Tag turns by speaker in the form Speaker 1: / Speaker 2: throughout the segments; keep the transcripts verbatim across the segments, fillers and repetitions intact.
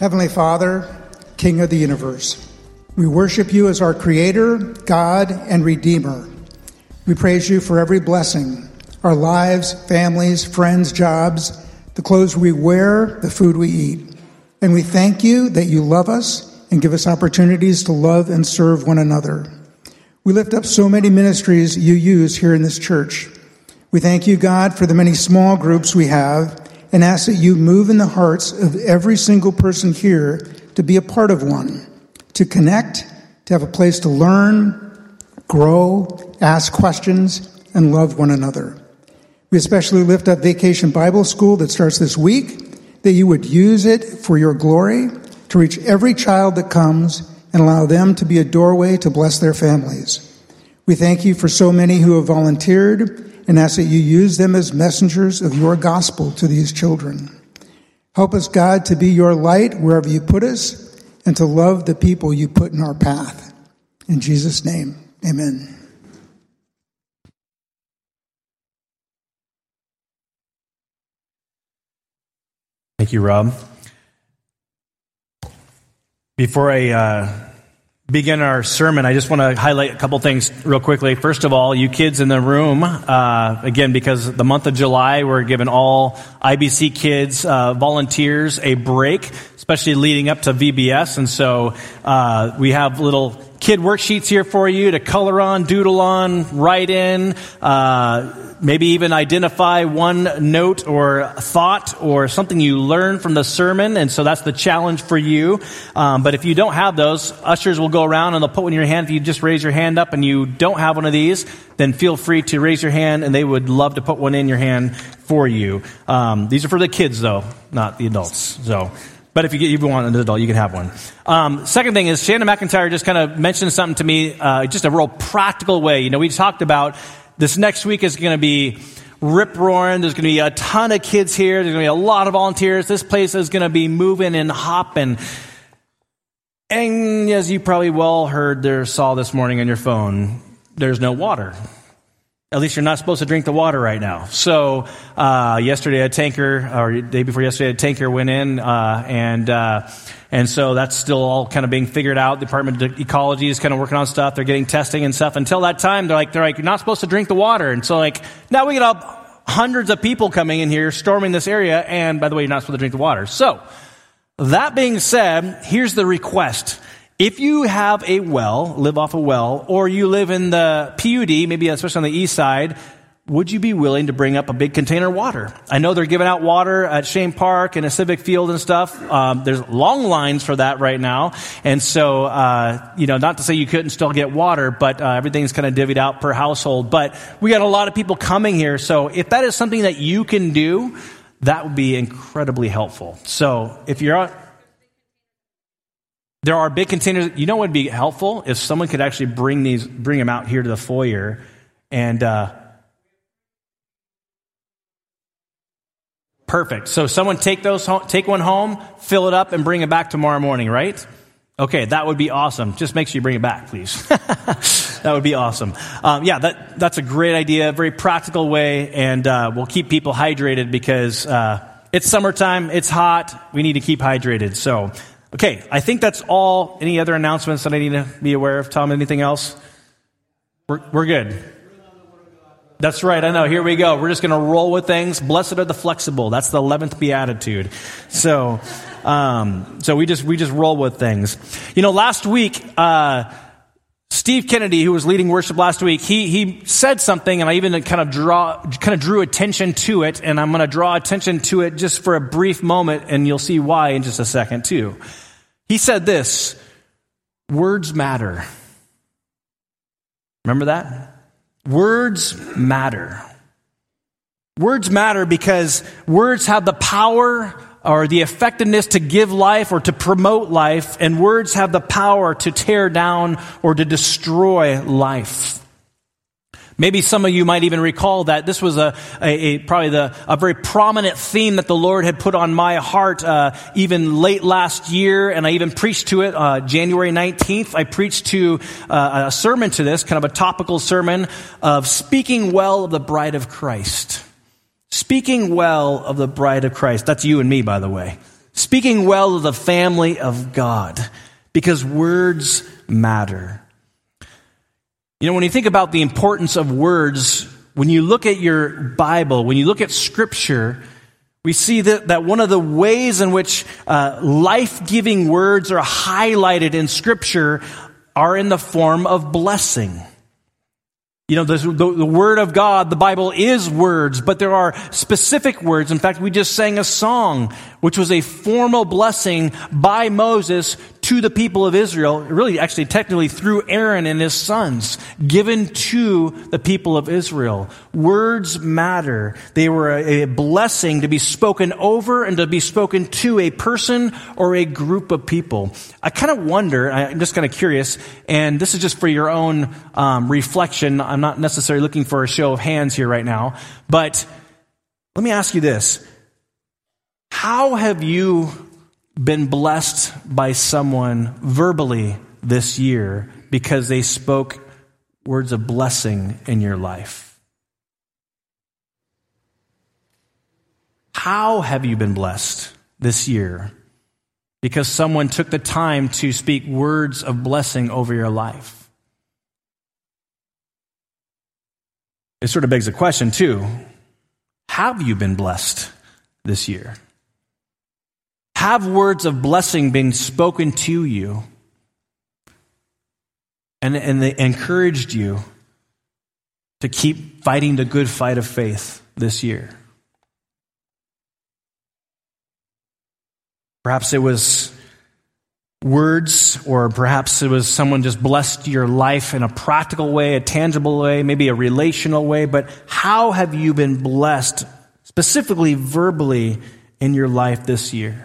Speaker 1: Heavenly Father, King of the universe, we worship you as our Creator, God, and Redeemer. We praise you for every blessing, our lives, families, friends, jobs, the clothes we wear, the food we eat. And we thank you that you love us and give us opportunities to love and serve one another. We lift up so many ministries you use here in this church. We thank you, God, for the many small groups we have and ask that you move in the hearts of every single person here to be a part of one, to connect, to have a place to learn, grow, ask questions, and love one another. We especially lift up Vacation Bible School that starts this week, that you would use it for your glory to reach every child that comes and allow them to be a doorway to bless their families. We thank you for so many who have volunteered and ask that you use them as messengers of your gospel to these children. Help us, God, to be your light wherever you put us and to love the people you put in our path. In Jesus' name, amen.
Speaker 2: Thank you, Rob. Before I uh, begin our sermon, I just want to highlight a couple things real quickly. First of all, you kids in the room, uh, again, because the month of July, we're giving all I B C kids, uh, volunteers a break, especially leading up to V B S. And so uh, we have little kid worksheets here for you to color on, doodle on, write in, uh, maybe even identify one note or thought or something you learned from the sermon. And so that's the challenge for you. Um, but if you don't have those, ushers will go around and they'll put one in your hand. If you just raise your hand up and you don't have one of these, then feel free to raise your hand and they would love to put one in your hand for you. Um, these are for the kids though, not the adults. So, but if you, get, if you want an adult, you can have one. Um, second thing is Shannon McIntyre just kind of mentioned something to me, uh, just a real practical way. You know, we talked about this next week is going to be rip-roaring. There's going to be a ton of kids here. There's going to be a lot of volunteers. This place is going to be moving and hopping. And as you probably well heard or saw this morning on your phone, there's no water. At least you're not supposed to drink the water right now. So uh, yesterday a tanker, or the day before yesterday, a tanker went in, uh, and uh, and so that's still all kind of being figured out. The Department of Ecology is kind of working on stuff. They're getting testing and stuff. Until that time, they're like, they're like, you're not supposed to drink the water. And so like, now we get up hundreds of people coming in here, storming this area, and by the way, you're not supposed to drink the water. So that being said, here's the request. If you have a well, live off a well, or you live in the P U D, maybe especially on the east side, would you be willing to bring up a big container of water? I know they're giving out water at Shane Park and a Civic Field and stuff. Um, there's long lines for that right now. And so, uh, you know, not to say you couldn't still get water, but uh, everything's kind of divvied out per household. But we got a lot of people coming here. So if that is something that you can do, that would be incredibly helpful. So if you're out, there are big containers. You know what would be helpful? If someone could actually bring these, bring them out here to the foyer and, uh, perfect. So someone take those, home, take one home, fill it up and bring it back tomorrow morning, right? Okay. That would be awesome. Just make sure you bring it back, please. That would be awesome. Um, yeah, that, that's a great idea. Very practical way. And, uh, we'll keep people hydrated because, uh, it's summertime. It's hot. We need to keep hydrated. So, okay, I think that's all. Any other announcements that I need to be aware of? Tom, anything else? We're, we're good. That's right, I know. Here we go. We're just going to roll with things. Blessed are the flexible. That's the eleventh beatitude. So, um, so we just we just roll with things. You know, last week, uh, Steve Kennedy, who was leading worship last week, he he said something, and I even kind of draw kind of drew attention to it, and I'm going to draw attention to it just for a brief moment, and you'll see why in just a second too. He said this: words matter. Remember that? Words matter. Words matter because words have the power or the effectiveness to give life or to promote life, and words have the power to tear down or to destroy life. Maybe some of you might even recall that this was a, a, a probably the a very prominent theme that the Lord had put on my heart uh, even late last year, and I even preached to it uh, January nineteenth. I preached to uh, a sermon to this, kind of a topical sermon of speaking well of the bride of Christ. Speaking well of the bride of Christ. That's you and me, by the way. speaking well of the family of God, because words matter. You know, when you think about the importance of words, when you look at your Bible, when you look at Scripture, we see that, that one of the ways in which uh, life-giving words are highlighted in Scripture are in the form of blessing. You know, the, the, the Word of God, the Bible is words, but there are specific words. In fact, we just sang a song, which was a formal blessing by Moses to the people of Israel, really actually technically through Aaron and his sons, given to the people of Israel. Words matter. They were a, a blessing to be spoken over and to be spoken to a person or a group of people. I kind of wonder, I'm just kind of curious, and this is just for your own um, reflection. I'm not necessarily looking for a show of hands here right now, but let me ask you this. How have you been blessed by someone verbally this year because they spoke words of blessing in your life? How have you been blessed this year because someone took the time to speak words of blessing over your life? It sort of begs the question, too. Have you been blessed this year? Have words of blessing been spoken to you and, and they encouraged you to keep fighting the good fight of faith this year? Perhaps it was words, or perhaps it was someone just blessed your life in a practical way, a tangible way, maybe a relational way, but how have you been blessed, specifically verbally, in your life this year?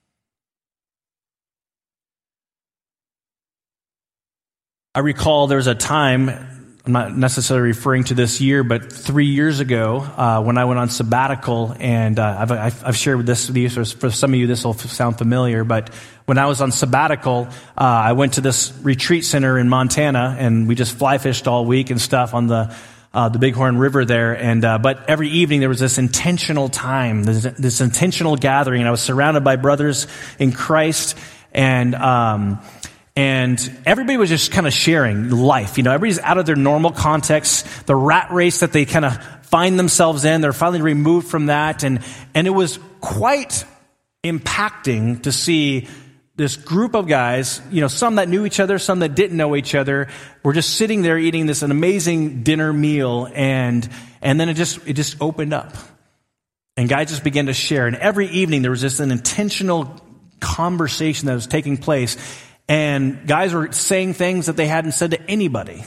Speaker 2: I recall there was a time, I'm not necessarily referring to this year, but three years ago uh, when I went on sabbatical, and uh, I've, I've, I've shared this with you, so for some of you this will sound familiar, but when I was on sabbatical, uh, I went to this retreat center in Montana, and we just fly fished all week and stuff on the uh, the Bighorn River there, and uh, but every evening there was this intentional time, this, this intentional gathering, and I was surrounded by brothers in Christ, and um And everybody was just kind of sharing life. You know, everybody's out of their normal context, the rat race that they kind of find themselves in. They're finally removed from that. And, and it was quite impacting to see this group of guys, you know, some that knew each other, some that didn't know each other, were just sitting there eating this an amazing dinner meal. And, and then it just, it just opened up. And guys just began to share. And every evening there was just an intentional conversation that was taking place. And guys were saying things that they hadn't said to anybody.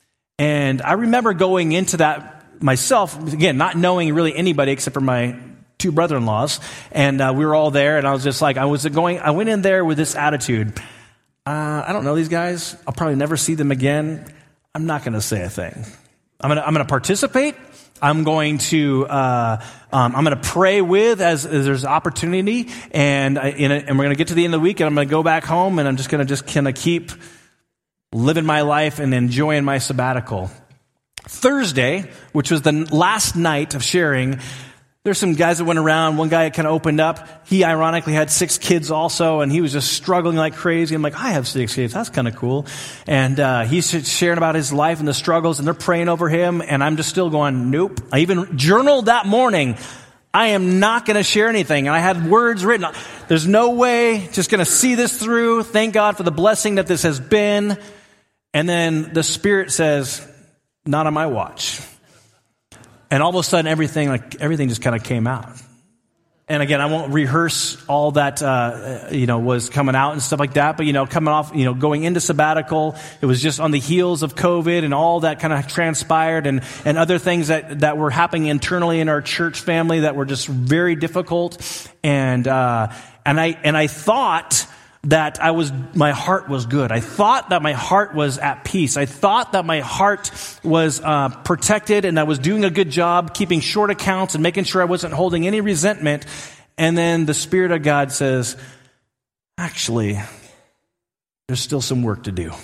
Speaker 2: And I remember going into that myself, again, not knowing really anybody except for my two brother-in-laws. And uh, we were all there, and I was just like, I was going, I went in there with this attitude. Uh, I don't know these guys. I'll probably never see them again. I'm not going to say a thing. I'm going to, I'm going to participate. I'm going to, uh, um, I'm going to pray with as, as there's opportunity, and I, in a, and we're going to get to the end of the week, and I'm going to go back home, and I'm just going to just kind of keep living my life and enjoying my sabbatical. Thursday, which was the last night of sharing, there's some guys that went around. One guy kind of opened up. He ironically had six kids also, and he was just struggling like crazy. I'm like, I have six kids. That's kind of cool. And uh, he's sharing about his life and the struggles, and they're praying over him. And I'm just still going, nope. I even journaled that morning. I am not going to share anything. And I had words written. There's no way. Just going to see this through. Thank God for the blessing that this has been. And then the Spirit says, not on my watch. And all of a sudden, everything like everything just kind of came out. And again, I won't rehearse all that uh, you know was coming out and stuff like that. But you know, coming off, you know, going into sabbatical, it was just on the heels of COVID and all that kind of transpired, and and other things that that were happening internally in our church family that were just very difficult. And uh, and I and I thought that I was, my heart was good. I thought that my heart was at peace. I thought that my heart was uh, protected, and I was doing a good job keeping short accounts and making sure I wasn't holding any resentment. And then the Spirit of God says, actually, there's still some work to do.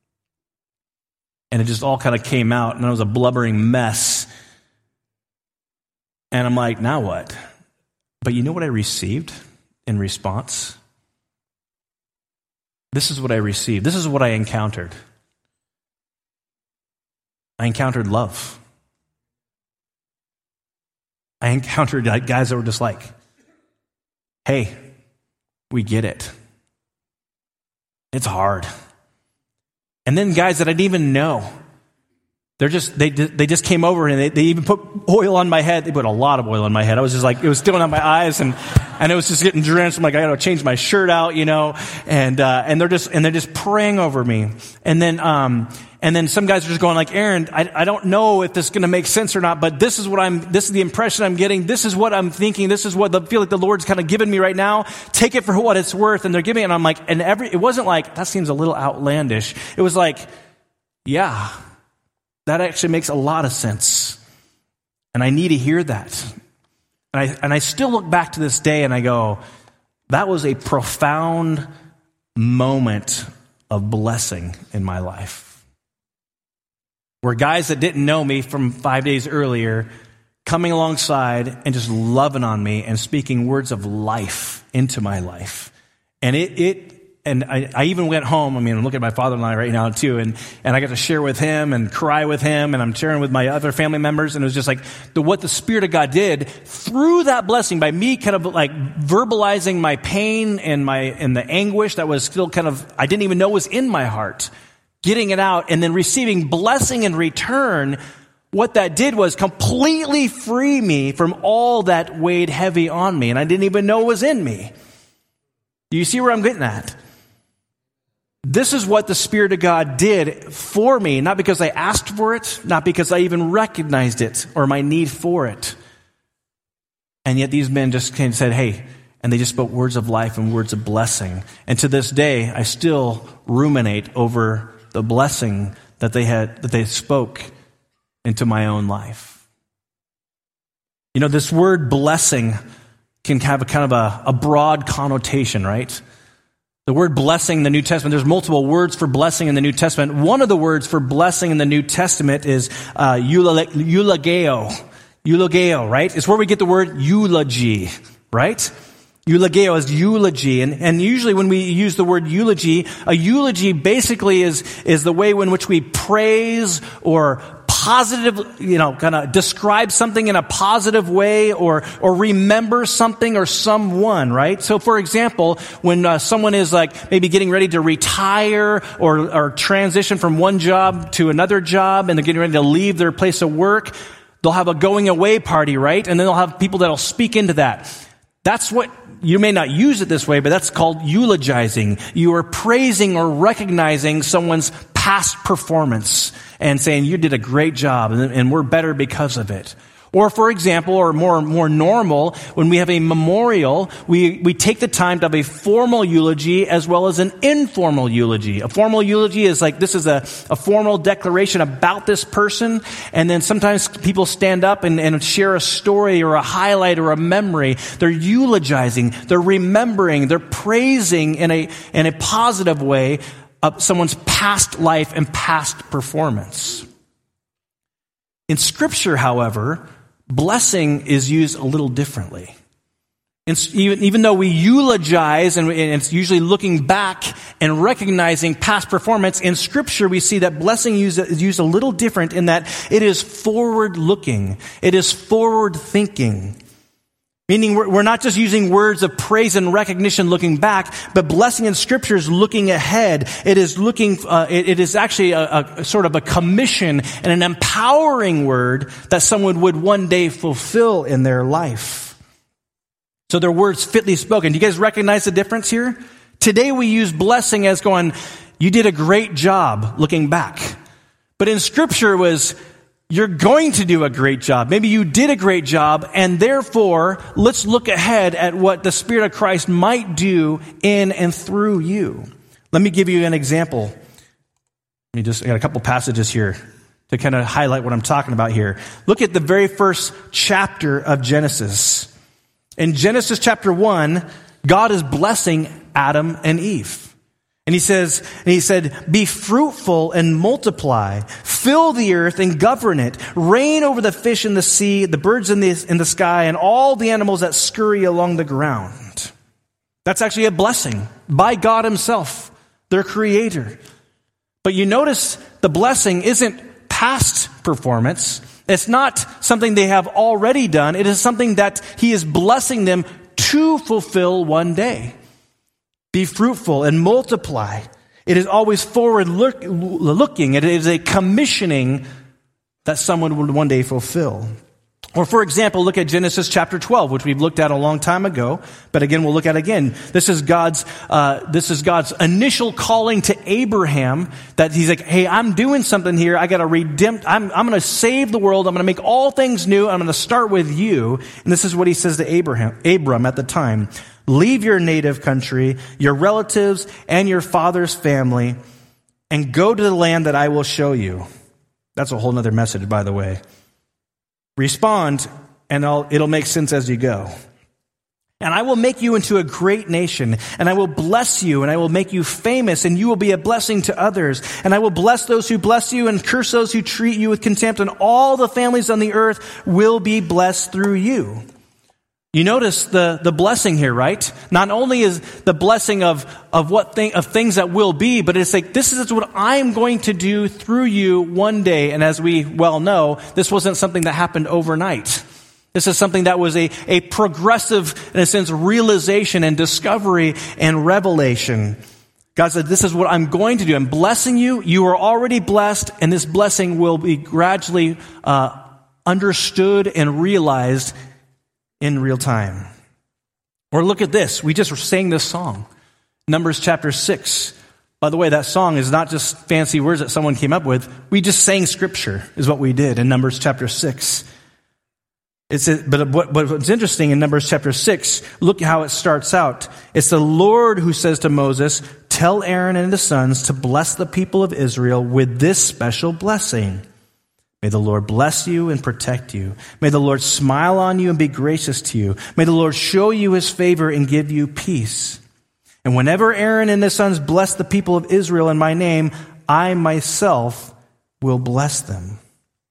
Speaker 2: And it just all kind of came out, and it was a blubbering mess. And I'm like, now what? But you know what I received in response? This is what I received. This is what I encountered. I encountered love. I encountered guys that were just like, hey, we get it. It's hard. And then guys that I didn't even know, they're just they they just came over and they, they even put oil on my head. They put a lot of oil on my head. I was just like, it was still on my eyes, and and it was just getting drenched. I'm like, I got to change my shirt out, you know. And uh, and they're just and they're just praying over me. And then um and then some guys are just going like, Aaron, I I don't know if this is going to make sense or not, but this is what I'm. This is the impression I'm getting. This is what I'm thinking. This is what I feel like the Lord's kind of giving me right now. Take it for what it's worth. And they're giving it, and I'm like, and every it wasn't like that seems a little outlandish. It was like, yeah. That actually makes a lot of sense. And I need to hear that. And I, and I still look back to this day and I go, that was a profound moment of blessing in my life. Where guys that didn't know me from five days earlier coming alongside and just loving on me and speaking words of life into my life. And it, it And I, I even went home. I mean, I'm looking at my father-in-law right now too, and, and I got to share with him and cry with him, and I'm sharing with my other family members, and it was just like the, what the Spirit of God did through that blessing by me kind of like verbalizing my pain and my and the anguish that was still kind of I didn't even know was in my heart, getting it out, and then receiving blessing in return. What that did was completely free me from all that weighed heavy on me, and I didn't even know was in me. Do you see where I'm getting at? This is what the Spirit of God did for me, not because I asked for it, not because I even recognized it or my need for it. And yet these men just came and said, hey, and they just spoke words of life and words of blessing. And to this day, I still ruminate over the blessing that they had, that they spoke into my own life. You know, this word blessing can have a kind of a, a broad connotation, right? The word blessing in the New Testament, there's multiple words for blessing in the New Testament. One of the words for blessing in the New Testament is uh, eulogeo. Eulogeo, right? It's where we get the word eulogy, right? Eulogeo is eulogy. And, and usually when we use the word eulogy, a eulogy basically is, is the way in which we praise or positive, you know, kind of describe something in a positive way or or remember something or someone, right? So, for example, when uh, someone is like maybe getting ready to retire or, or transition from one job to another job and they're getting ready to leave their place of work, they'll have a going away party, right? And then they'll have people that'll speak into that. That's what, you may not use it this way, but that's called eulogizing. You are praising or recognizing someone's past performance and saying, you did a great job and, and we're better because of it. Or for example, or more more normal, when we have a memorial, we, we take the time to have a formal eulogy as well as an informal eulogy. A formal eulogy is like, this is a, a formal declaration about this person, and then sometimes people stand up and, and share a story or a highlight or a memory. They're eulogizing, they're remembering, they're praising in a in a positive way of someone's past life and past performance. In Scripture, however, blessing is used a little differently. And even, even though we eulogize, and it's usually looking back and recognizing past performance, in Scripture we see that blessing is used a little different in that it is forward-looking. It is forward-thinking. Meaning we're not just using words of praise and recognition looking back, but blessing in Scripture is looking ahead. It is looking, uh, it, it is actually a, a sort of a commission and an empowering word that someone would one day fulfill in their life. So their words fitly spoken. Do you guys recognize the difference here? Today we use blessing as going, you did a great job looking back. But in Scripture it was, you're going to do a great job. Maybe you did a great job, and therefore, let's look ahead at what the Spirit of Christ might do in and through you. Let me give you an example. Let me just, I got a couple passages here to kind of highlight what I'm talking about here. Look at the very first chapter of Genesis. In Genesis chapter one, God is blessing Adam and Eve. And he says, and he said, be fruitful and multiply, fill the earth and govern it, reign over the fish in the sea, the birds in the, in the sky, and all the animals that scurry along the ground. That's actually a blessing by God himself, their creator. But you notice the blessing isn't past performance. It's not something they have already done. It is something that he is blessing them to fulfill one day. Be fruitful and multiply. It is always forward look, looking. It is a commissioning that someone would one day fulfill. Or for example, look at Genesis chapter twelve, which we've looked at a long time ago. But again, we'll look at again. This is God's, uh, this is God's initial calling to Abraham, that he's like, hey, I'm doing something here. I got to redeem, I'm, I'm going to save the world. I'm going to make all things new. I'm going to start with you. And this is what he says to Abraham, Abram at the time. Leave your native country, your relatives, and your father's family, and go to the land that I will show you. That's a whole nother message, by the way. Respond, and I'll, it'll make sense as you go. And I will make you into a great nation, and I will bless you, and I will make you famous, and you will be a blessing to others. And I will bless those who bless you, and curse those who treat you with contempt, and all the families on the earth will be blessed through you. You notice the, the blessing here, right? Not only is the blessing of, of what thing, of things that will be, but it's like, this is what I'm going to do through you one day. And as we well know, this wasn't something that happened overnight. This is something that was a, a progressive, in a sense, realization and discovery and revelation. God said, this is what I'm going to do. I'm blessing you. You are already blessed, and this blessing will be gradually uh, understood and realized in real time. Or look at this. We just sang this song, Numbers chapter six. By the way, that song is not just fancy words that someone came up with. We just sang scripture is what we did in Numbers chapter six. It's a, but what, what's interesting in Numbers chapter six, look how it starts out. It's the Lord who says to Moses, tell Aaron and his sons to bless the people of Israel with this special blessing. May the Lord bless you and protect you. May the Lord smile on you and be gracious to you. May the Lord show you his favor and give you peace. And whenever Aaron and his sons bless the people of Israel in my name, I myself will bless them.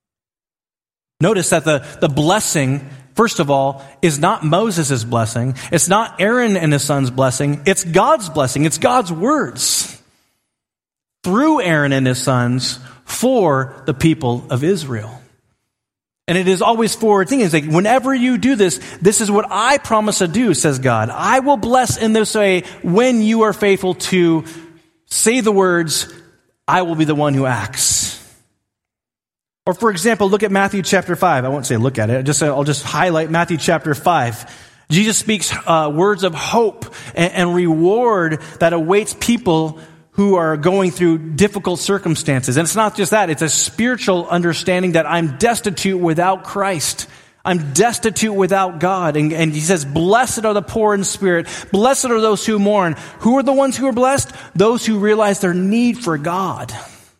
Speaker 2: Notice that the, the blessing, first of all, is not Moses' blessing. It's not Aaron and his sons' blessing. It's God's blessing. It's God's words through Aaron and his sons for the people of Israel. And it is always forward thinking. It's like, whenever you do this, this is what I promise to do, says God. I will bless in this way when you are faithful to say the words, I will be the one who acts. Or for example, look at Matthew chapter five. I won't say look at it. I just, I'll just highlight Matthew chapter five. Jesus speaks uh, words of hope and, and reward that awaits people who are going through difficult circumstances. And it's not just that, it's a spiritual understanding that I'm destitute without Christ. I'm destitute without God. And, and he says, blessed are the poor in spirit. Blessed are those who mourn. Who are the ones who are blessed? Those who realize their need for God.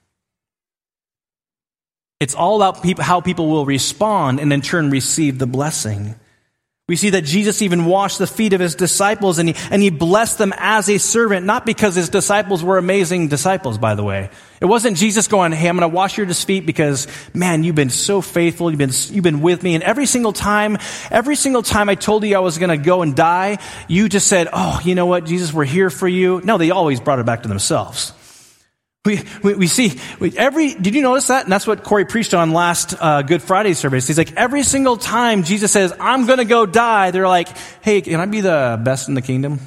Speaker 2: It's all about people, how people will respond and in turn receive the blessing. We see that Jesus even washed the feet of his disciples, and he, and he blessed them as a servant, not because his disciples were amazing disciples, by the way. It wasn't Jesus going, hey, I'm going to wash your feet because, man, you've been so faithful. You've been, you've been with me. And every single time, every single time I told you I was going to go and die, you just said, oh, you know what, Jesus, we're here for you. No, they always brought it back to themselves. We, we, we see we, every, did you notice that? And that's what Corey preached on last uh, Good Friday service. He's like, every single time Jesus says, I'm going to go die, they're like, hey, can I be the best in the kingdom?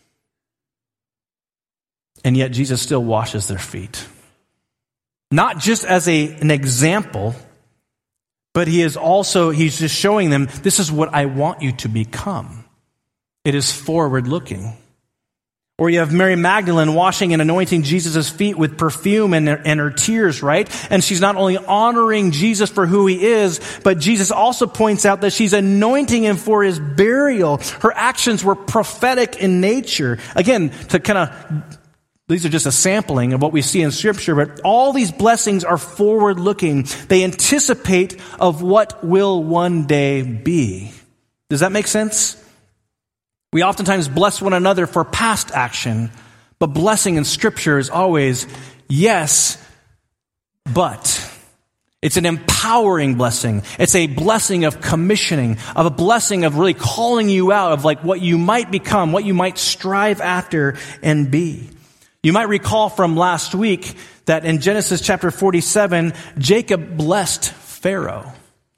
Speaker 2: And yet Jesus still washes their feet. Not just as a, an example, but he is also, he's just showing them, this is what I want you to become. It is forward looking. Or you have Mary Magdalene washing and anointing Jesus' feet with perfume and her, and her tears, right? And she's not only honoring Jesus for who he is, but Jesus also points out that she's anointing him for his burial. Her actions were prophetic in nature. Again, to kind of, these are just a sampling of what we see in Scripture, but all these blessings are forward-looking. They anticipate of what will one day be. Does that make sense? We oftentimes bless one another for past action, but blessing in Scripture is always yes, but. It's an empowering blessing. It's a blessing of commissioning, of a blessing of really calling you out of like what you might become, what you might strive after and be. You might recall from last week that in Genesis chapter forty-seven, Jacob blessed Pharaoh.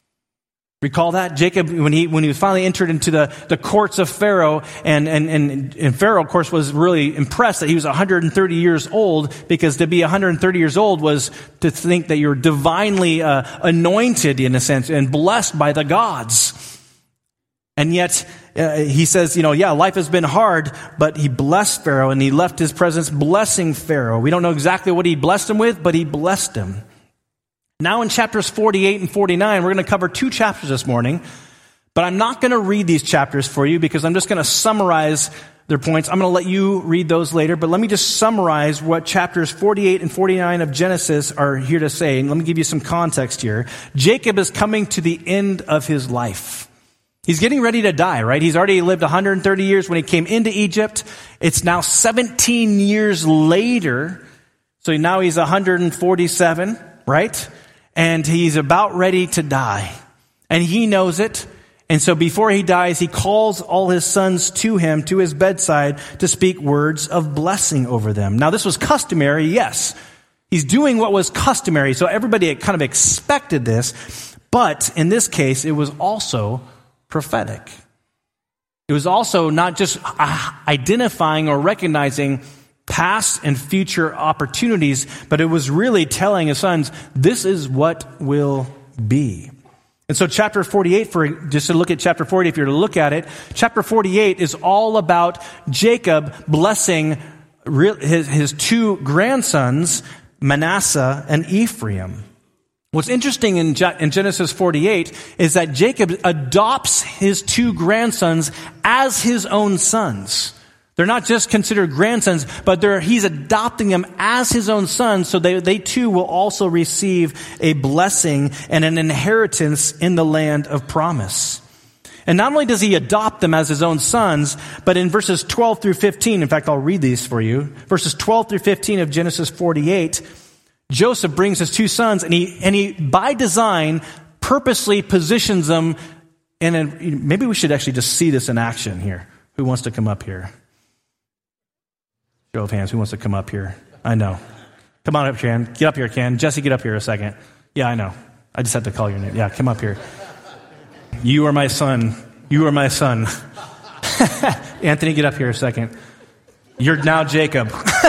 Speaker 2: Recall that? Jacob, when he when he finally entered into the, the courts of Pharaoh, and, and, and, and Pharaoh, of course, was really impressed that he was one hundred thirty years old, because to be one hundred thirty years old was to think that you're divinely uh, anointed, in a sense, and blessed by the gods. And yet, uh, he says, you know, yeah, life has been hard, but he blessed Pharaoh, and he left his presence blessing Pharaoh. We don't know exactly what he blessed him with, but he blessed him. Now in chapters forty-eight and forty-nine, we're going to cover two chapters this morning, but I'm not going to read these chapters for you because I'm just going to summarize their points. I'm going to let you read those later, but let me just summarize what chapters forty-eight and forty-nine of Genesis are here to say, and let me give you some context here. Jacob is coming to the end of his life. He's getting ready to die, right? He's already lived one hundred thirty years when he came into Egypt. It's now seventeen years later, so now he's one hundred forty-seven, right? And he's about ready to die. And he knows it. And so before he dies, he calls all his sons to him, to his bedside, to speak words of blessing over them. Now, this was customary, yes. He's doing what was customary, so everybody kind of expected this. But in this case, it was also prophetic. It was also not just identifying or recognizing past and future opportunities, but it was really telling his sons, this is what will be. And so chapter forty-eight, for just to look at chapter forty, if you're to look at it, chapter forty-eight is all about Jacob blessing his, his two grandsons, Manasseh and Ephraim. What's interesting in, in Genesis forty-eight is that Jacob adopts his two grandsons as his own sons. They're not just considered grandsons, but they're, he's adopting them as his own sons, so they, they too will also receive a blessing and an inheritance in the land of promise. And not only does he adopt them as his own sons, but in verses twelve through fifteen, in fact, I'll read these for you. Verses twelve through fifteen of Genesis forty-eight, Joseph brings his two sons, and he, and he, by design, purposely positions them in a, maybe we should actually just see this in action here. Who wants to come up here? Show of hands. Who wants to come up here? I know. Come on up, Ken. Get up here, Ken. Jesse, get up here a second. Yeah, I know. I just had to call your name. Yeah, come up here. You are my son. You are my son. Anthony, get up here a second. You're now Jacob.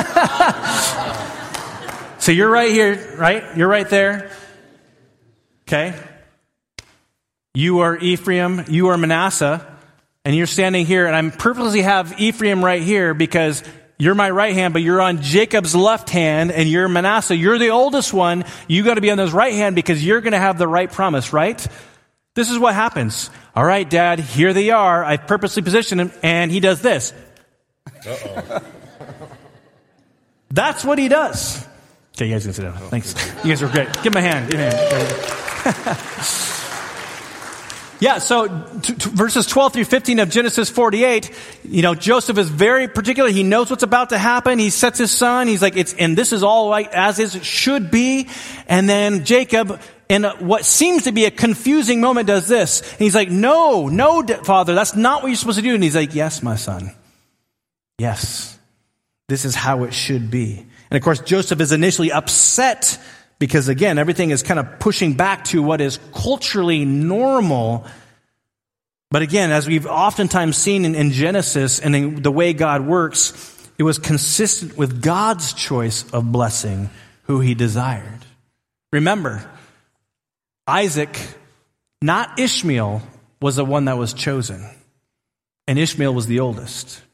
Speaker 2: So you're right here, right? You're right there. Okay. You are Ephraim. You are Manasseh. And you're standing here, and I'm purposely have Ephraim right here because you're my right hand, but you're on Jacob's left hand, and you're Manasseh. You're the oldest one. You got to be on his right hand because you're going to have the right promise, right? This is what happens. All right, Dad, here they are. I purposely positioned him, and he does this. Uh-oh. That's what he does. Okay, you guys can sit down. Thanks. You guys are great. Give him a hand. Give him a hand. Yeah, so t- t- verses twelve through fifteen of Genesis forty-eight, you know, Joseph is very particular. He knows what's about to happen. He sets his son. He's like, it's, and this is all right as is should be. And then Jacob, in a, what seems to be a confusing moment, does this. And he's like, no, no, Father, that's not what you're supposed to do. And he's like, yes, my son. Yes, this is how it should be. And of course, Joseph is initially upset because, again, everything is kind of pushing back to what is culturally normal. But again, as we've oftentimes seen in, in Genesis and in the way God works, it was consistent with God's choice of blessing who he desired. Remember, Isaac, not Ishmael, was the one that was chosen. And Ishmael was the oldest.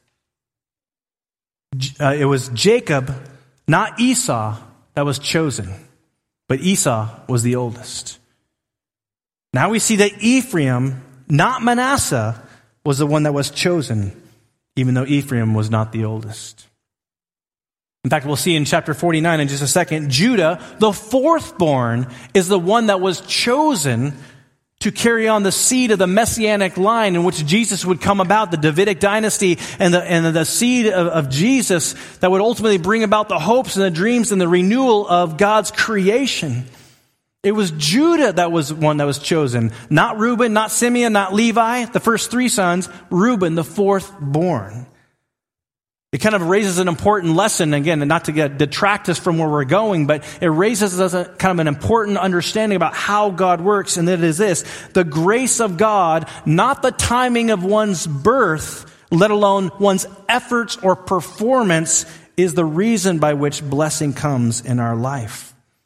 Speaker 2: Uh, it was Jacob, not Esau, that was chosen. But Esau was the oldest. Now we see that Ephraim, not Manasseh, was the one that was chosen, even though Ephraim was not the oldest. In fact, we'll see in chapter forty-nine in just a second, Judah, the fourthborn, is the one that was chosen to carry on the seed of the messianic line in which Jesus would come about, the Davidic dynasty, and the, and the seed of, of Jesus that would ultimately bring about the hopes and the dreams and the renewal of God's creation. It was Judah that was one that was chosen. Not Reuben, not Simeon, not Levi, the first three sons. Reuben, the fourth born. It kind of raises an important lesson, again, and not to get, detract us from where we're going, but it raises us a kind of an important understanding about how God works, and it is this: the grace of God, not the timing of one's birth, let alone one's efforts or performance, is the reason by which blessing comes in our life.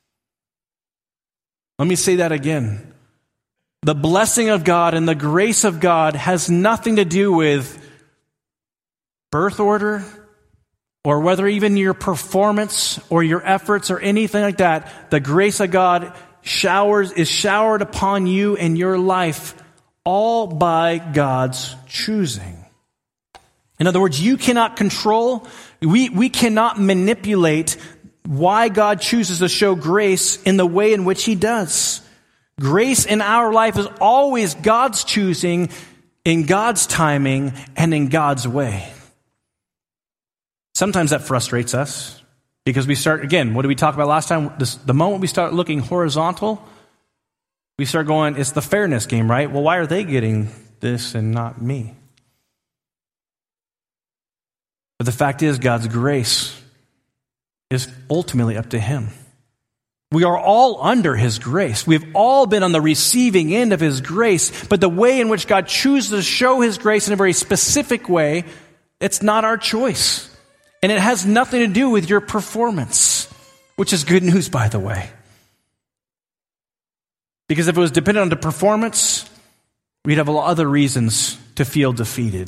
Speaker 2: Let me say that again. The blessing of God and the grace of God has nothing to do with birth order, or whether even your performance or your efforts or anything like that. The grace of God showers is showered upon you and your life, all by God's choosing. In other words, you cannot control, we, we cannot manipulate why God chooses to show grace in the way in which He does. Grace in our life is always God's choosing, in God's timing, and in God's way. Sometimes that frustrates us because we start, again, what did we talk about last time? This, the moment we start looking horizontal, we start going, it's the fairness game, right? Well, why are they getting this and not me? But the fact is, God's grace is ultimately up to Him. We are all under His grace. We've all been on the receiving end of His grace, but the way in which God chooses to show His grace in a very specific way, it's not our choice. And it has nothing to do with your performance, which is good news, by the way. Because if it was dependent on the performance, we'd have a lot of other reasons to feel defeated.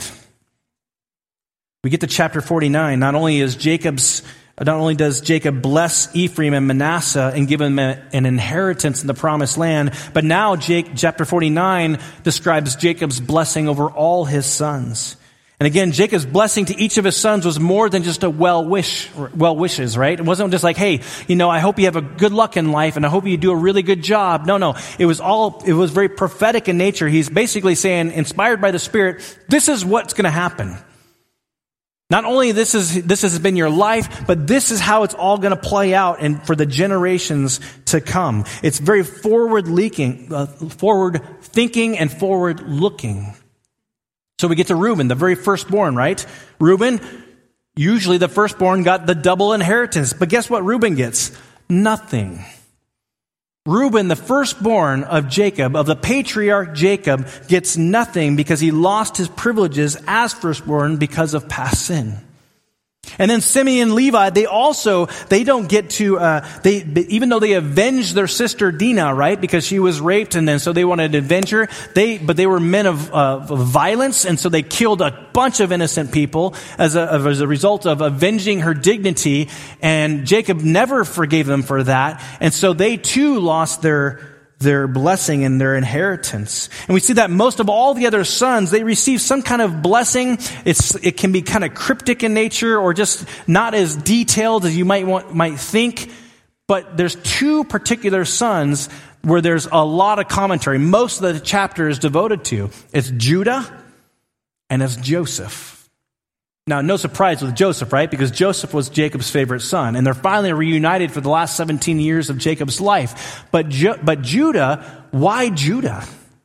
Speaker 2: We get to chapter forty-nine. Not only is Jacob's Not only does Jacob bless Ephraim and Manasseh and give them an inheritance in the promised land, but now Jake, chapter forty-nine describes Jacob's blessing over all his sons. And again, Jacob's blessing to each of his sons was more than just a well wish, well wishes, right? It wasn't just like, hey, you know, I hope you have a good luck in life and I hope you do a really good job. No, no. It was all, it was very prophetic in nature. He's basically saying, inspired by the Spirit, this is what's going to happen. Not only this is this has been your life, but this is how it's all going to play out and for the generations to come. It's very forward leaking, uh, forward thinking and forward looking. So we get to Reuben, the very firstborn, right? Reuben, usually the firstborn got the double inheritance, but guess what Reuben gets? Nothing. Reuben, the firstborn of Jacob, of the patriarch Jacob, gets nothing because he lost his privileges as firstborn because of past sin. And then Simeon and Levi, they also, they don't get to, uh, they, even though they avenged their sister Dinah, right? Because she was raped and then so they wanted to avenge her. They, but they were men of, uh, of violence and so they killed a bunch of innocent people as a, as a result of avenging her dignity. And Jacob never forgave them for that. And so they too lost their their blessing and their inheritance. And we see that most of all the other sons, they receive some kind of blessing. It's, it can be kind of cryptic in nature or just not as detailed as you might want, might think. But there's two particular sons where there's a lot of commentary. Most of the chapter is devoted to. It's Judah and it's Joseph. Now, no surprise with Joseph, right? Because Joseph was Jacob's favorite son. And they're finally reunited for the last seventeen years of Jacob's life. But Ju- but Judah, why Judah?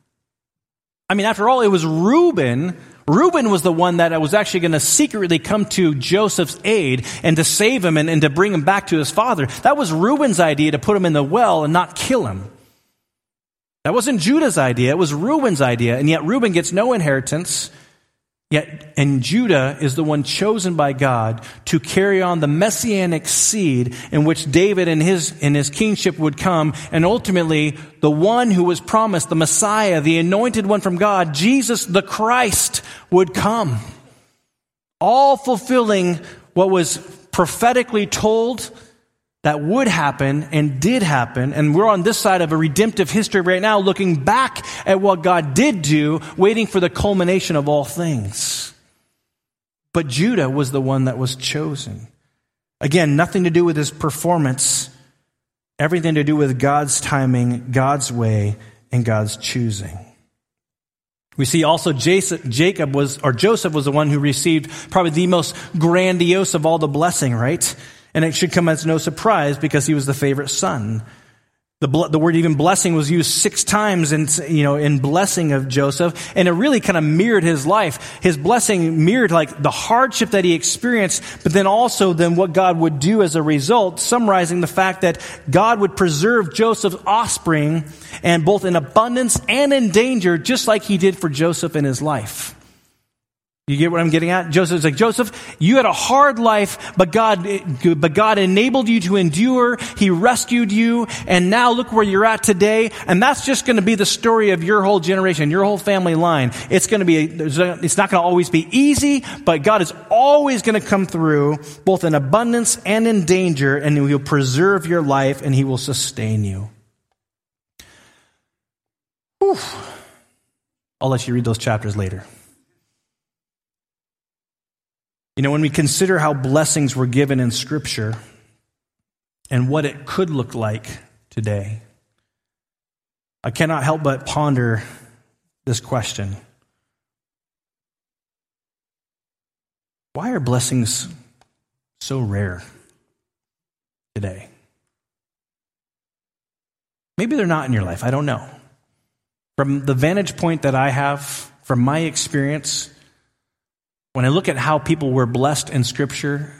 Speaker 2: I mean, after all, it was Reuben. Reuben was the one that was actually going to secretly come to Joseph's aid and to save him and, and to bring him back to his father. That was Reuben's idea, to put him in the well and not kill him. That wasn't Judah's idea. It was Reuben's idea. And yet Reuben gets no inheritance. Yet, and Judah is the one chosen by God to carry on the messianic seed in which David and his, and his kingship would come. And ultimately, the one who was promised, the Messiah, the anointed one from God, Jesus the Christ, would come. All fulfilling what was prophetically told that would happen and did happen. And we're on this side of a redemptive history right now, looking back at what God did do, waiting for the culmination of all things. But Judah was the one that was chosen. Again, nothing to do with his performance, everything to do with God's timing, God's way, and God's choosing. We see also Jacob was, or Joseph was the one who received probably the most grandiose of all the blessing, right? And it should come as no surprise because he was the favorite son. The, the word even blessing was used six times in, you know, in blessing of Joseph, and it really kind of mirrored his life. His blessing mirrored like the hardship that he experienced, but then also then what God would do as a result, summarizing the fact that God would preserve Joseph's offspring, and both in abundance and in danger, just like he did for Joseph in his life. You get what I'm getting at? Joseph's like, Joseph, you had a hard life, but God, but God enabled you to endure. He rescued you. And now look where you're at today. And that's just going to be the story of your whole generation, your whole family line. It's going to be, it's not going to always be easy, but God is always going to come through both in abundance and in danger, and He will preserve your life and He will sustain you. Whew. I'll let you read those chapters later. You know, when we consider how blessings were given in Scripture and what it could look like today, I cannot help but ponder this question. Why are blessings so rare today? Maybe they're not in your life. I don't know. From the vantage point that I have, from my experience, when I look at how people were blessed in Scripture,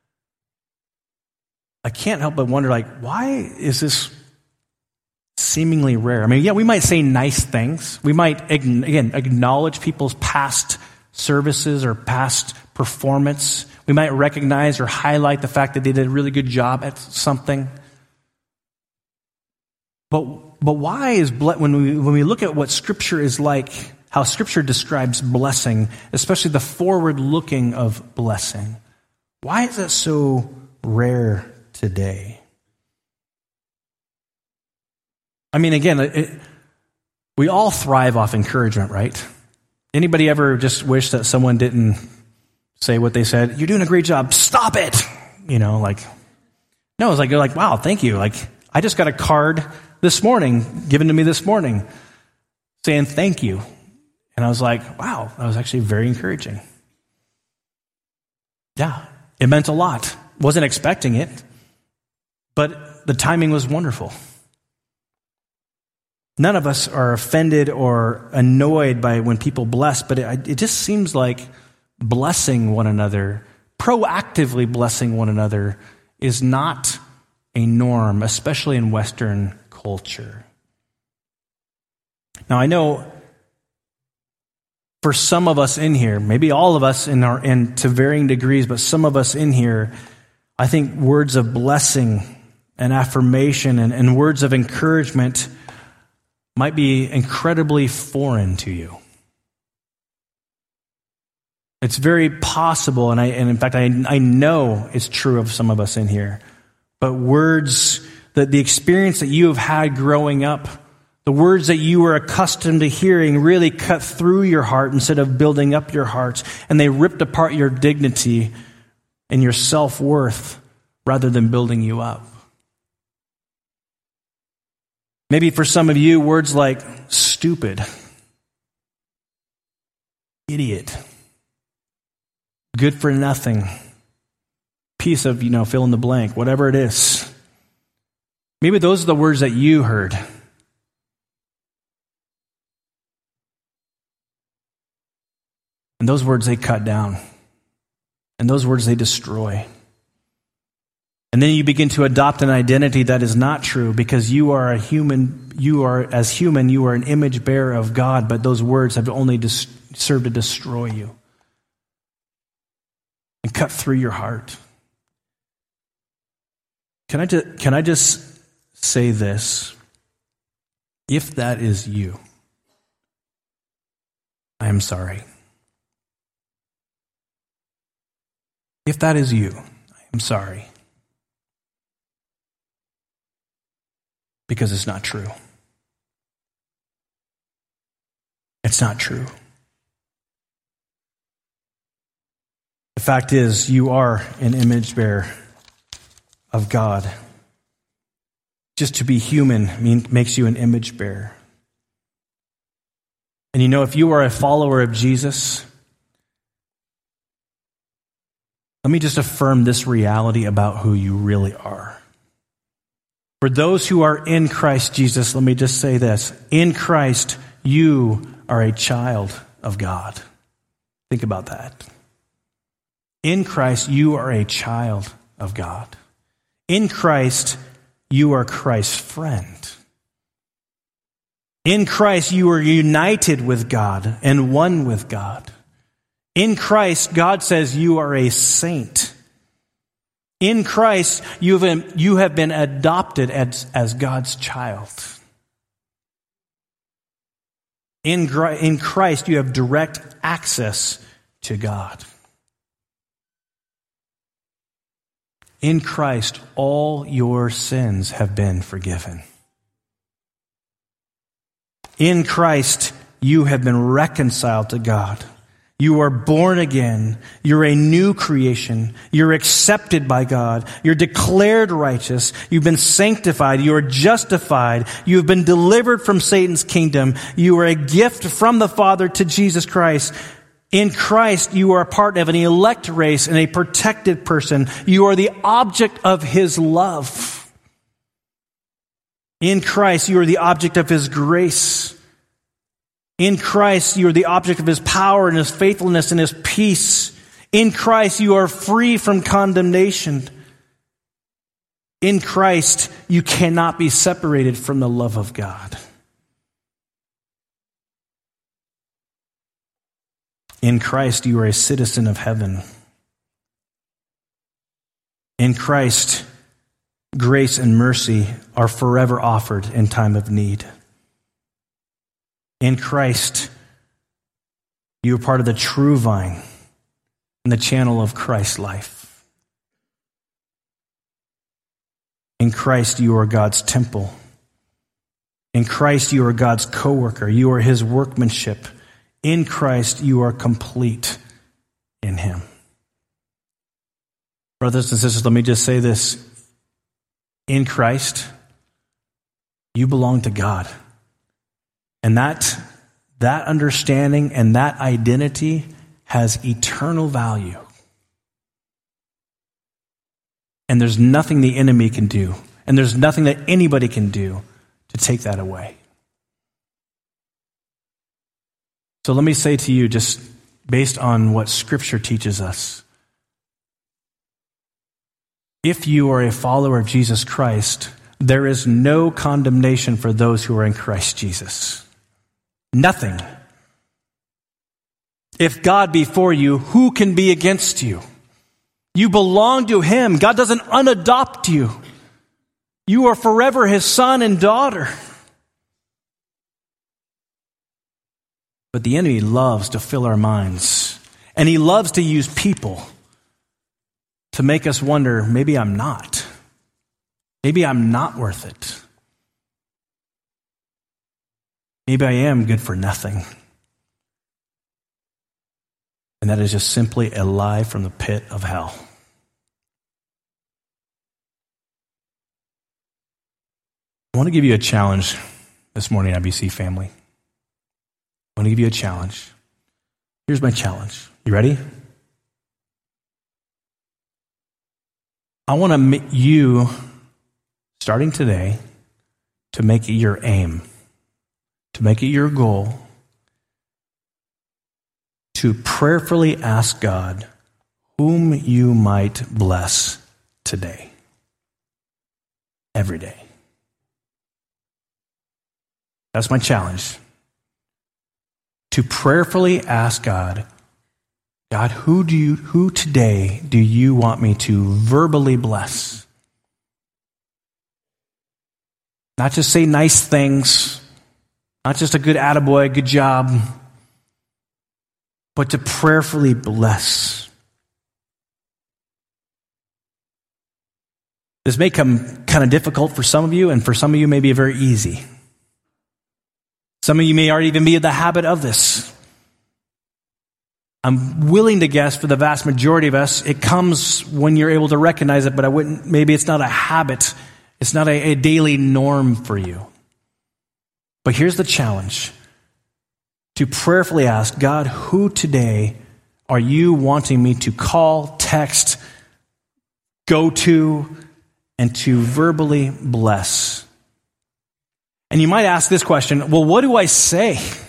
Speaker 2: I can't help but wonder, like, why is this seemingly rare? I mean, yeah, we might say nice things. We might, again, acknowledge people's past services or past performance. We might recognize or highlight the fact that they did a really good job at something. But but why is ble- when we when we look at what Scripture is like, how Scripture describes blessing, especially the forward-looking of blessing, why is that so rare today? I mean, again, it, we all thrive off encouragement, right? Anybody ever just wish that someone didn't say what they said? You're doing a great job. Stop it. You know, like, no, it's like, you're like, wow, thank you. Like, I just got a card this morning, given to me this morning, saying thank you. And I was like, wow, that was actually very encouraging. Yeah, it meant a lot. Wasn't expecting it, but the timing was wonderful. None of us are offended or annoyed by when people bless, but it, it just seems like blessing one another, proactively blessing one another, is not a norm, especially in Western culture. Now, I know for some of us in here, maybe all of us in our, in to varying degrees, but some of us in here, I think words of blessing and affirmation and, and words of encouragement might be incredibly foreign to you. It's very possible, and I, and in fact, I, I know it's true of some of us in here, but words, that the experience that you have had growing up, the words that you were accustomed to hearing really cut through your heart instead of building up your heart, and they ripped apart your dignity and your self-worth rather than building you up. Maybe for some of you, words like stupid, idiot, good for nothing, piece of, you know, fill in the blank, whatever it is. Maybe those are the words that you heard. And those words they cut down. And those words they destroy. And then you begin to adopt an identity that is not true because you are a human, you are, as human, you are an image bearer of God, but those words have only dis- served to destroy you and cut through your heart. Can I just, can I just say this? If that is you, I am sorry. If that is you, I am sorry. Because it's not true. It's not true. The fact is, you are an image bearer of God. Just to be human mean, makes you an image bearer. And you know, if you are a follower of Jesus, let me just affirm this reality about who you really are. For those who are in Christ Jesus, let me just say this. In Christ, you are a child of God. Think about that. In Christ, you are a child of God. In Christ, you are Christ's friend. In Christ, you are united with God and one with God. In Christ, God says you are a saint. In Christ, you have been, you have been adopted as, as God's child. In, in Christ, you have direct access to God. In Christ, all your sins have been forgiven. In Christ, you have been reconciled to God. You are born again. You're a new creation. You're accepted by God. You're declared righteous. You've been sanctified. You are justified. You have been delivered from Satan's kingdom. You are a gift from the Father to Jesus Christ. In Christ, you are a part of an elect race and a protected person. You are the object of His love. In Christ, you are the object of His grace. In Christ, you are the object of His power and His faithfulness and His peace. In Christ, you are free from condemnation. In Christ, you cannot be separated from the love of God. In Christ, you are a citizen of heaven. In Christ, grace and mercy are forever offered in time of need. In Christ, you are part of the true vine and the channel of Christ's life. In Christ, you are God's temple. In Christ, you are God's co-worker. You are His workmanship. In Christ, you are complete in Him. Brothers and sisters, let me just say this. In Christ, you belong to God. And that, that understanding and that identity has eternal value. And there's nothing the enemy can do, and there's nothing that anybody can do to take that away. So let me say to you, just based on what Scripture teaches us, if you are a follower of Jesus Christ, there is no condemnation for those who are in Christ Jesus. Nothing. If God be for you, who can be against you? You belong to Him. God doesn't unadopt you. You are forever His son and daughter. But the enemy loves to fill our minds, and he loves to use people to make us wonder, maybe I'm not. Maybe I'm not worth it. Maybe I am good for nothing. And that is just simply a lie from the pit of hell. I want to give you a challenge this morning, I B C family. I want to give you a challenge. Here's my challenge. You ready? I want to make you, starting today, to make it your aim, to make it your goal, to prayerfully ask God whom you might bless today, every day. That's my challenge. To prayerfully ask God, God, who do you, who today do you want me to verbally bless? Not just say nice things, not just a good attaboy, good job, but to prayerfully bless. This may come kind of difficult for some of you, and for some of you may be very easy. Some of you may already even be in the habit of this. I'm willing to guess for the vast majority of us, it comes when you're able to recognize it, but I wouldn't, maybe it's not a habit. It's not a, a daily norm for you. But here's the challenge. To prayerfully ask, God, who today are you wanting me to call, text, go to, and to verbally bless. And you might ask this question, well, what do I say? It's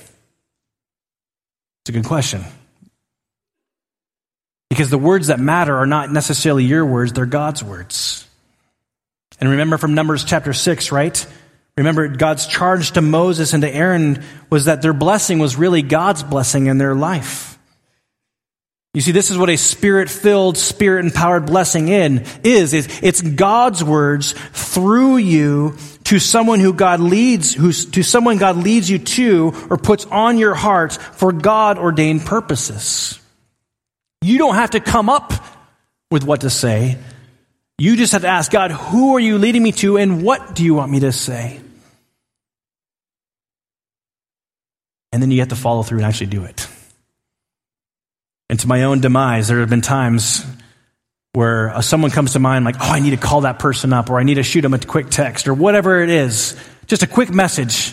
Speaker 2: a good question. Because the words that matter are not necessarily your words, they're God's words. And remember from Numbers chapter six, right? Remember, God's charge to Moses and to Aaron was that their blessing was really God's blessing in their life. You see, this is what a spirit-filled, spirit-empowered blessing in is. It's God's words through you to someone who God leads, who's, to someone God leads you to or puts on your heart for God-ordained purposes. You don't have to come up with what to say. You just have to ask God, who are you leading me to and what do you want me to say? And then you have to follow through and actually do it. And to my own demise, there have been times where uh, someone comes to mind like, oh, I need to call that person up, or I need to shoot them a quick text, or whatever it is. Just a quick message.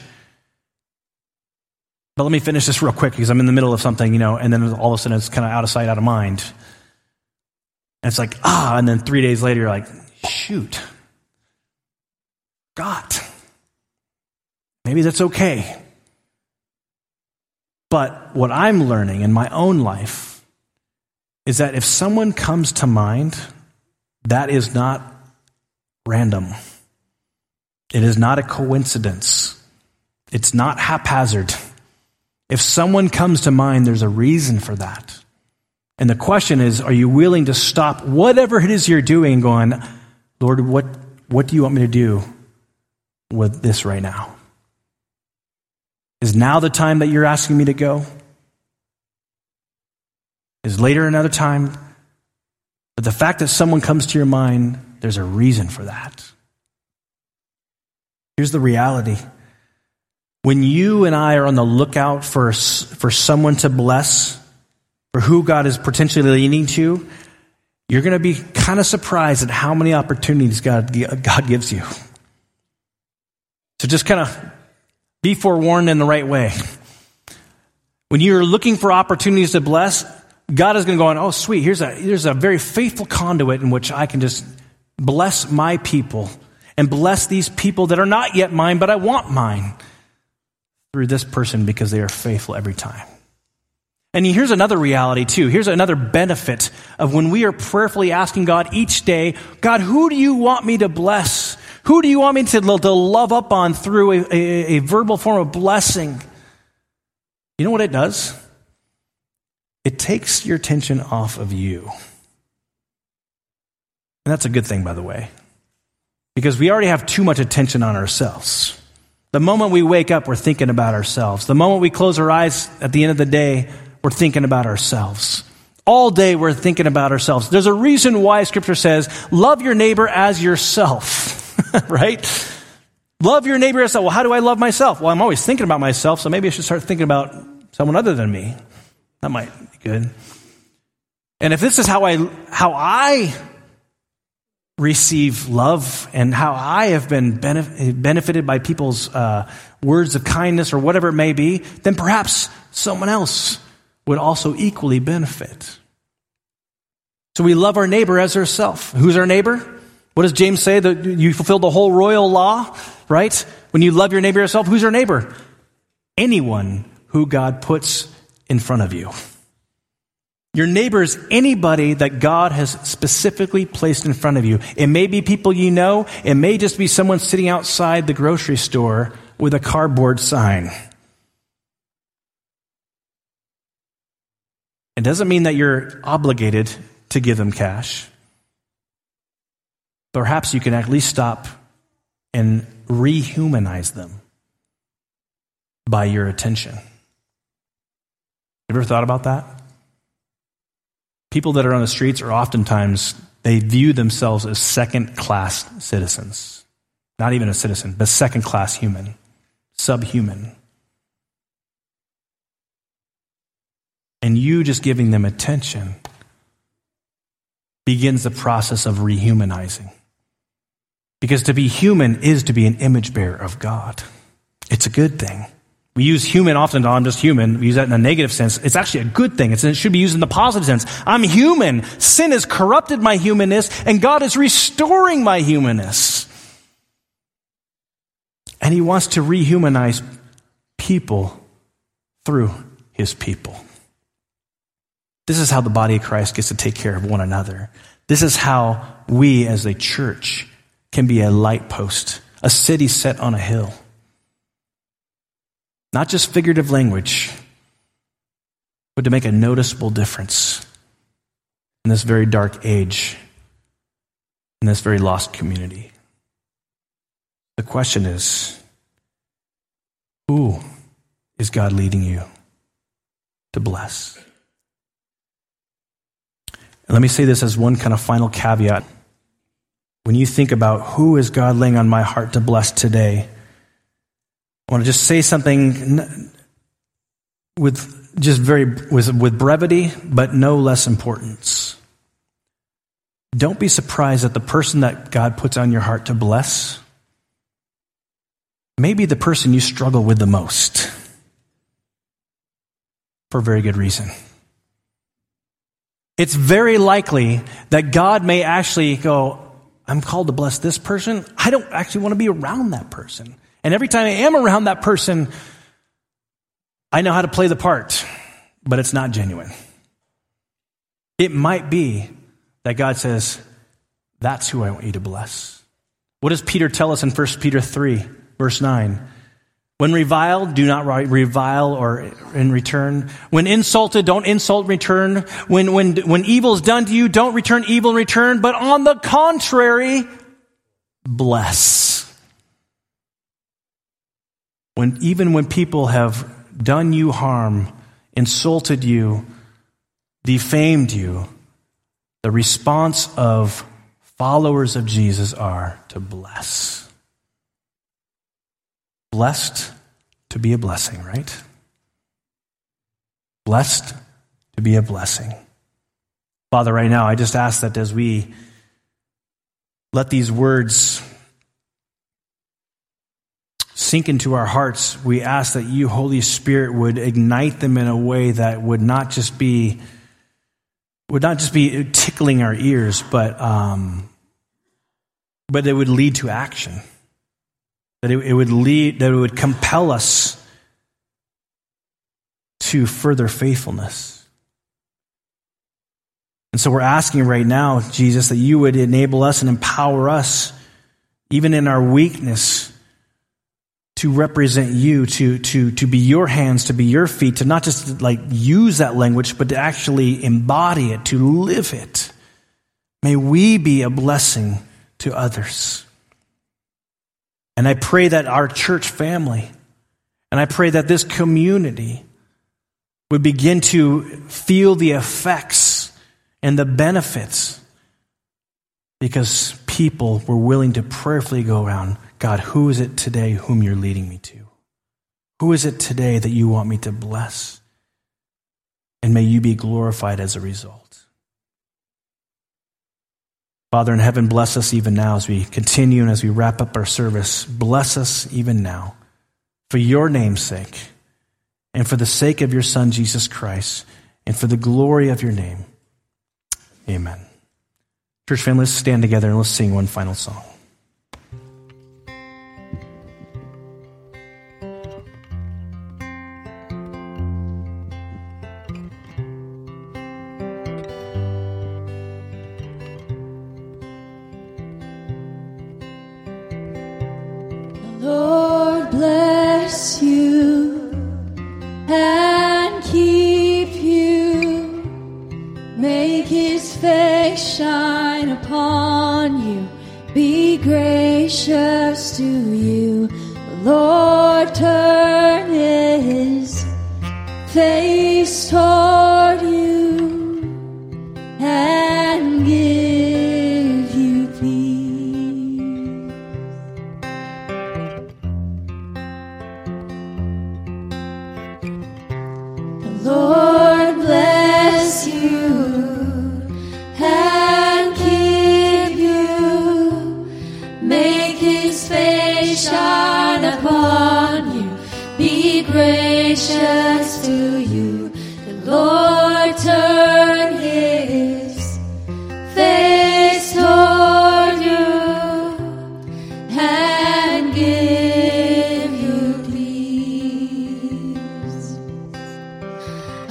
Speaker 2: But let me finish this real quick because I'm in the middle of something, you know, and then all of a sudden it's kind of out of sight, out of mind. And it's like, ah, and then three days later you're like, shoot. God. Maybe that's okay. But what I'm learning in my own life is that if someone comes to mind, that is not random. It is not a coincidence. It's not haphazard. If someone comes to mind, there's a reason for that. And the question is, are you willing to stop whatever it is you're doing and going, Lord, what, what do you want me to do with this right now? Is now the time that you're asking me to go? Is later another time? But the fact that someone comes to your mind, there's a reason for that. Here's the reality. When you and I are on the lookout for, for someone to bless, for who God is potentially leading to, you're going to be kind of surprised at how many opportunities God, God gives you. So just kind of be forewarned in the right way. When you're looking for opportunities to bless, God is going to go on, oh, sweet, here's a, here's a very faithful conduit in which I can just bless my people and bless these people that are not yet mine, but I want mine through this person because they are faithful every time. And here's another reality too. Here's another benefit of when we are prayerfully asking God each day, God, who do you want me to bless? Who do you want me to, to love up on through a, a, a verbal form of blessing? You know what it does? It takes your attention off of you. And that's a good thing, by the way, because we already have too much attention on ourselves. The moment we wake up, we're thinking about ourselves. The moment we close our eyes at the end of the day, we're thinking about ourselves. All day, we're thinking about ourselves. There's a reason why Scripture says, love your neighbor as yourself, right? Love your neighbor as yourself. Well, how do I love myself? Well, I'm always thinking about myself, so maybe I should start thinking about someone other than me. That might be good. And if this is how I how I receive love and how I have been benef- benefited by people's uh, words of kindness or whatever it may be, then perhaps someone else would also equally benefit. So we love our neighbor as ourselves. Who's our neighbor? What does James say? That you fulfill the whole royal law, right? When you love your neighbor yourself, who's our neighbor? Anyone who God puts in front of you. Your neighbor is anybody that God has specifically placed in front of you. It may be people you know. It may just be someone sitting outside the grocery store with a cardboard sign. It doesn't mean that you're obligated to give them cash. Perhaps you can at least stop and rehumanize them by your attention. Have you ever thought about that? People that are on the streets are oftentimes, they view themselves as second-class citizens. Not even a citizen, but second-class human, subhuman. And you just giving them attention begins the process of rehumanizing. Because to be human is to be an image bearer of God. It's a good thing. We use human often, oh, I'm just human. We use that in a negative sense. It's actually a good thing. It's, it should be used in the positive sense. I'm human. Sin has corrupted my humanness, and God is restoring my humanness. And he wants to rehumanize people through his people. This is how the body of Christ gets to take care of one another. This is how we as a church can be a light post, a city set on a hill. Not just figurative language, but to make a noticeable difference in this very dark age, in this very lost community. The question is, who is God leading you to bless? And let me say this as one kind of final caveat. When you think about who is God laying on my heart to bless today, I want to just say something with just very with, with brevity, but no less importance. Don't be surprised that the person that God puts on your heart to bless may be the person you struggle with the most, for a very good reason. It's very likely that God may actually go, I'm called to bless this person. I don't actually want to be around that person. And every time I am around that person, I know how to play the part, but it's not genuine. It might be that God says, that's who I want you to bless. What does Peter tell us in First Peter three, verse nine? When reviled, do not revile or in return. When insulted, don't insult in return. When, when, when evil is done to you, don't return evil in return. But on the contrary, bless. When, even when people have done you harm, insulted you, defamed you, the response of followers of Jesus are to bless. Blessed to be a blessing, right? Blessed to be a blessing. Father, right now, I just ask that as we let these words sink into our hearts, we ask that you, Holy Spirit, would ignite them in a way that would not just be would not just be tickling our ears, but um, but it would lead to action. That it, it would lead, that it would compel us to further faithfulness. And so we're asking right now, Jesus, that you would enable us and empower us, even in our weakness, to represent you, to, to, to be your hands, to be your feet, to not just like use that language, but to actually embody it, to live it. May we be a blessing to others. And I pray that our church family, and I pray that this community would begin to feel the effects and the benefits because people were willing to prayerfully go around, God, who is it today whom you're leading me to? Who is it today that you want me to bless? And may you be glorified as a result. Father in heaven, bless us even now as we continue and as we wrap up our service. Bless us even now for your name's sake and for the sake of your Son, Jesus Christ, and for the glory of your name. Amen. Church family, let's stand together and let's sing one final song.
Speaker 3: Lord bless you and keep you. Make his face shine upon you. Be gracious to you. The Lord turn his face toward you and give you peace. Lord bless you and keep you. Make his face shine upon you. Be gracious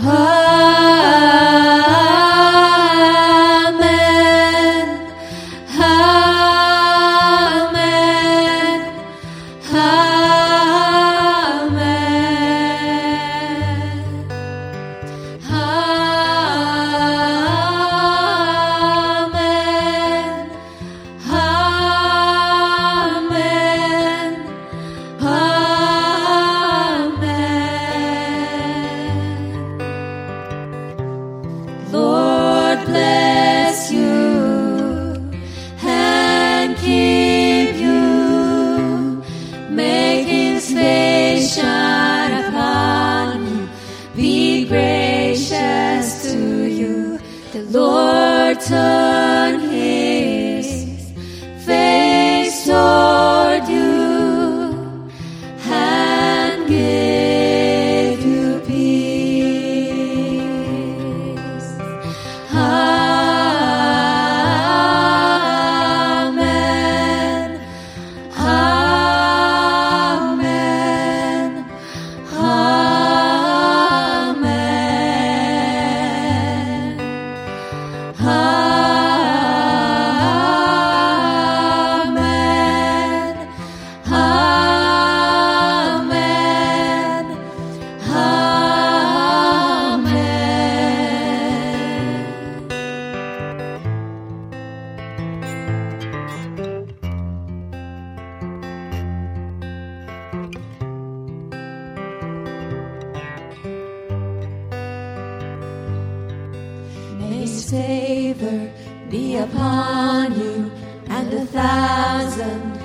Speaker 3: favor be upon you and a thousand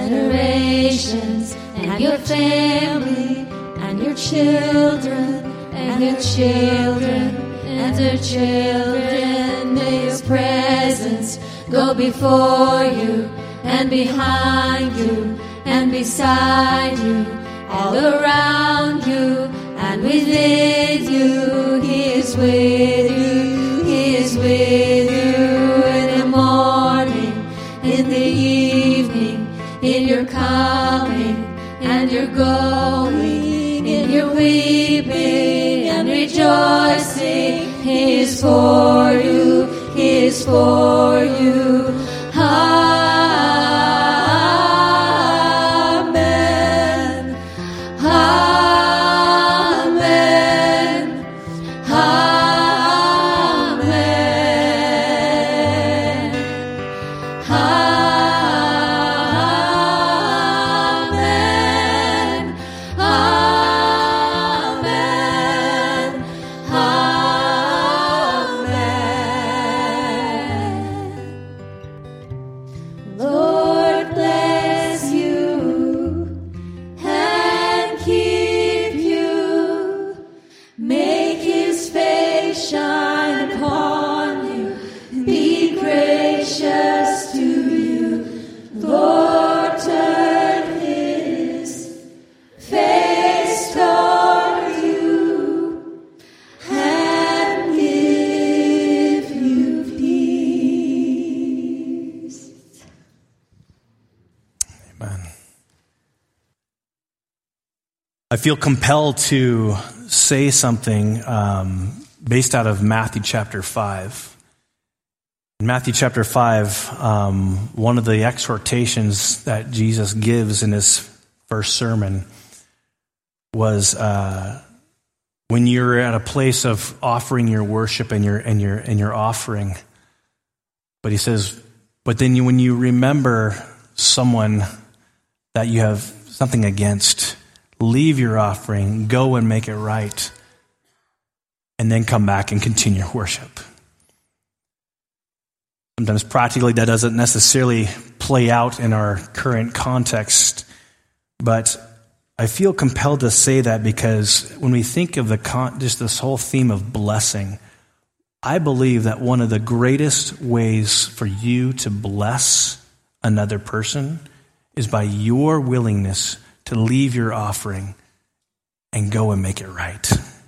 Speaker 3: generations, and your family and your children and their children and their children. May your presence go before you and behind you and beside you, all around you and within you. He is with you, He is with you in the morning, in the evening, in your coming and your going, in your weeping and rejoicing. He is for you, He is for you. Amen. Amen. Amen. Amen. Amen. Amen. Lord bless you and keep you. Make His face shine upon you. Be gracious to you. Lord, turn His face toward you and give you peace.
Speaker 2: Amen. I feel compelled to say something um, based out of Matthew chapter five. In Matthew chapter five, um, one of the exhortations that Jesus gives in his first sermon was uh, when you're at a place of offering your worship and your and your and your offering. But he says, but then you, when you remember someone that you have something against, leave your offering, go and make it right, and then come back and continue worship. Sometimes practically that doesn't necessarily play out in our current context, but I feel compelled to say that because when we think of the con- just this whole theme of blessing, I believe that one of the greatest ways for you to bless another person is by your willingness to leave your offering and go and make it right.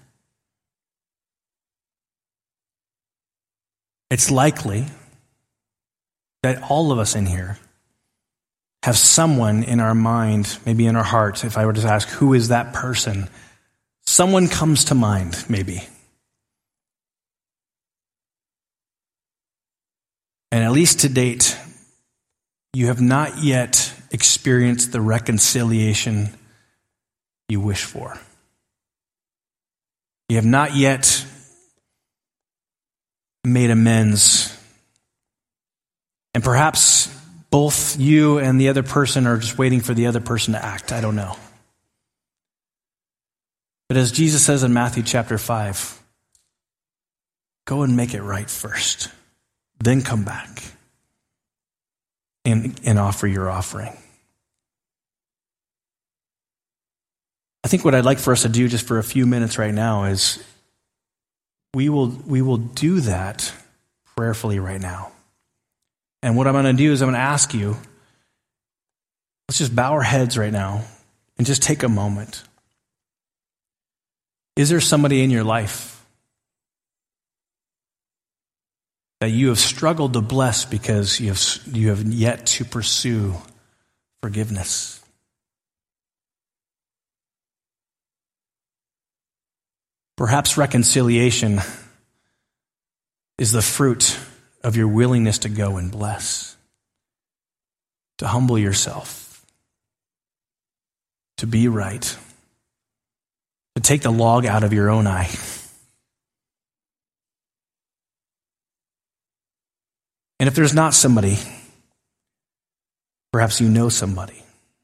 Speaker 2: It's likely that all of us in here have someone in our mind, maybe in our heart. If I were to ask, who is that person? Someone comes to mind, maybe. And at least to date, you have not yet experienced the reconciliation you wish for. You have not yet made amends. And perhaps both you and the other person are just waiting for the other person to act. I don't know. But as Jesus says in Matthew chapter five, go and make it right first. Then come back and, and offer your offering. I think what I'd like for us to do just for a few minutes right now is we will we will do that prayerfully right now. And what I'm going to do is I'm going to ask you, let's just bow our heads right now and just take a moment. Is there somebody in your life that you have struggled to bless because you have, you have yet to pursue forgiveness? Perhaps reconciliation is the fruit of your willingness to go and bless, to humble yourself, to be right, to take the log out of your own eye. And if there's not somebody, perhaps you know somebody.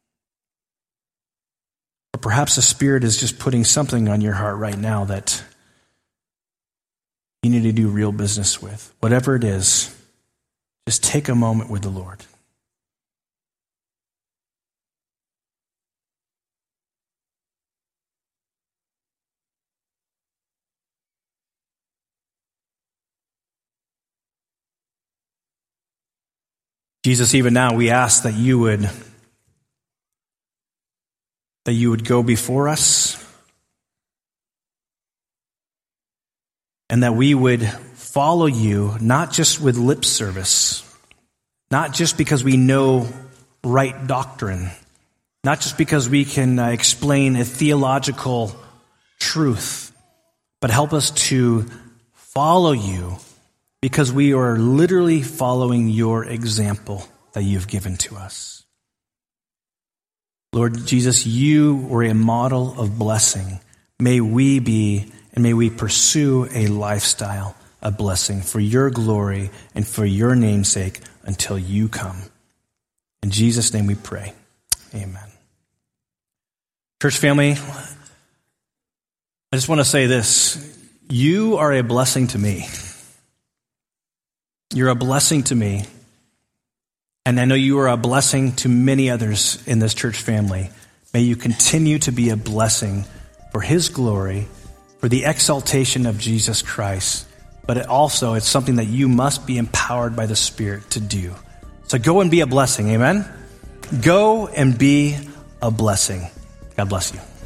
Speaker 2: Or perhaps the Spirit is just putting something on your heart right now that you need to do real business with. Whatever it is, just take a moment with the Lord. Jesus, even now we ask that you would that you would go before us and that we would follow you, not just with lip service, not just because we know right doctrine, not just because we can uh, explain a theological truth, but help us to follow you because we are literally following your example that you've given to us. Lord Jesus, you were a model of blessing. May we be and may we pursue a lifestyle of blessing for your glory and for your name's sake until you come. In Jesus' name we pray. Amen. Church family, I just want to say this. You are a blessing to me. You're a blessing to me. And I know you are a blessing to many others in this church family. May you continue to be a blessing for his glory, for the exaltation of Jesus Christ. But it also, it's something that you must be empowered by the Spirit to do. So go and be a blessing, amen? Go and be a blessing. God bless you.